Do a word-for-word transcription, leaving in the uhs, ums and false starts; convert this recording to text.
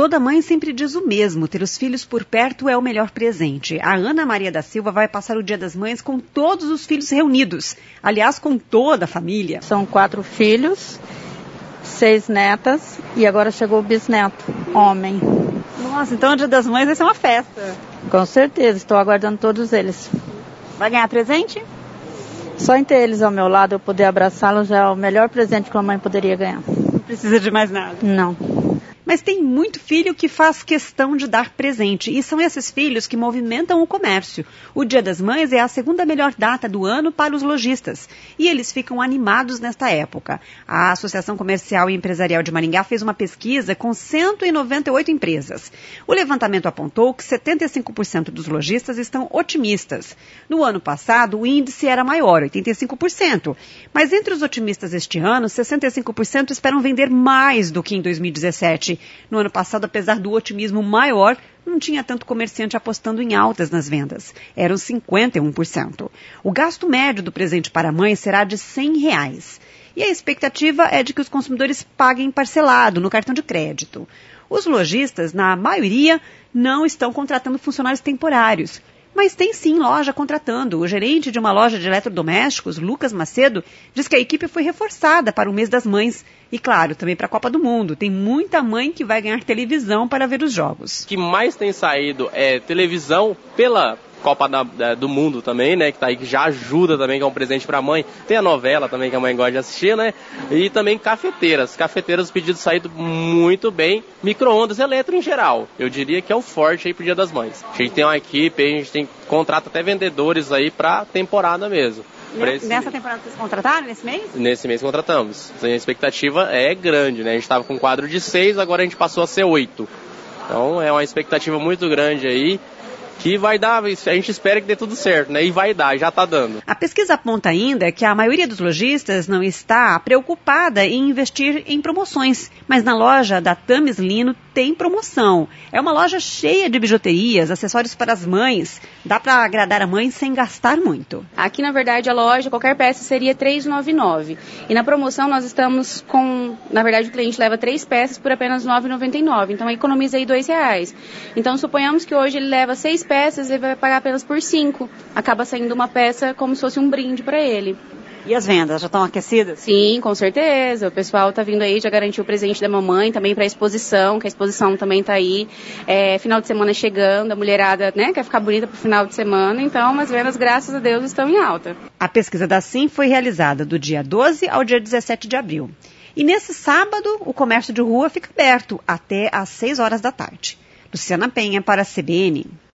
Toda mãe sempre diz o mesmo, ter os filhos por perto é o melhor presente. A Ana Maria da Silva vai passar o Dia das Mães com todos os filhos reunidos. Aliás, com toda a família. São quatro filhos, seis netas e agora chegou o bisneto, homem. Nossa, então o Dia das Mães vai ser uma festa. Com certeza, estou aguardando todos eles. Vai ganhar presente? Só em ter eles ao meu lado, eu poder abraçá-los já é o melhor presente que uma mãe poderia ganhar. Não precisa de mais nada. Não. Mas tem muito filho que faz questão de dar presente, e são esses filhos que movimentam o comércio. O Dia das Mães é a segunda melhor data do ano para os lojistas, e eles ficam animados nesta época. A Associação Comercial e Empresarial de Maringá fez uma pesquisa com cento e noventa e oito empresas. O levantamento apontou que setenta e cinco por cento dos lojistas estão otimistas. No ano passado, o índice era maior, oitenta e cinco por cento. Mas entre os otimistas este ano, sessenta e cinco por cento esperam vender mais do que em dois mil e dezessete. No ano passado, apesar do otimismo maior, não tinha tanto comerciante apostando em altas nas vendas. Eram cinquenta e um por cento. O gasto médio do presente para a mãe será de cem reais. E a expectativa é de que os consumidores paguem parcelado no cartão de crédito. Os lojistas, na maioria, não estão contratando funcionários temporários. Mas tem sim loja contratando. O gerente de uma loja de eletrodomésticos, Lucas Macedo, diz que a equipe foi reforçada para o mês das mães. E claro, também para a Copa do Mundo. Tem muita mãe que vai ganhar televisão para ver os jogos. O que mais tem saído é televisão pela Copa da, da, do Mundo também, né? Que tá aí, que já ajuda também, que é um presente para a mãe. Tem a novela também que a mãe gosta de assistir, né? E também cafeteiras. Cafeteiras, os pedidos saído muito bem. Micro-ondas, eletro em geral. Eu diria que é o forte aí pro Dia das Mães. A gente tem uma equipe, a gente tem contrata até vendedores aí pra temporada mesmo. Nessa mês. Temporada vocês contrataram nesse mês? Nesse mês contratamos. A expectativa é grande, né? A gente estava com um quadro de seis, agora a gente passou a ser oito. Então é uma expectativa muito grande aí, que vai dar, a gente espera que dê tudo certo, né? E vai dar, já está dando. A pesquisa aponta ainda que a maioria dos lojistas não está preocupada em investir em promoções, mas na loja da Tamis Lino tem promoção. É uma loja cheia de bijuterias, acessórios para as mães. Dá para agradar a mãe sem gastar muito. Aqui, na verdade, a loja, qualquer peça seria três reais e noventa e nove centavos. E na promoção nós estamos com, na verdade, o cliente leva três peças por apenas nove reais e noventa e nove centavos. Então economiza aí dois reais. Então suponhamos que hoje ele leva seis peças, ele vai pagar apenas por cinco. Acaba saindo uma peça como se fosse um brinde para ele. E as vendas já estão aquecidas? Sim, com certeza. O pessoal está vindo aí, já garantiu o presente da mamãe, também para a exposição, que a exposição também está aí. É, final de semana chegando, a mulherada, né, quer ficar bonita para o final de semana, então as vendas, graças a Deus, estão em alta. A pesquisa da Sim foi realizada do dia doze ao dia dezessete de abril. E nesse sábado, o comércio de rua fica aberto até às seis horas da tarde. Luciana Penha para a C B N.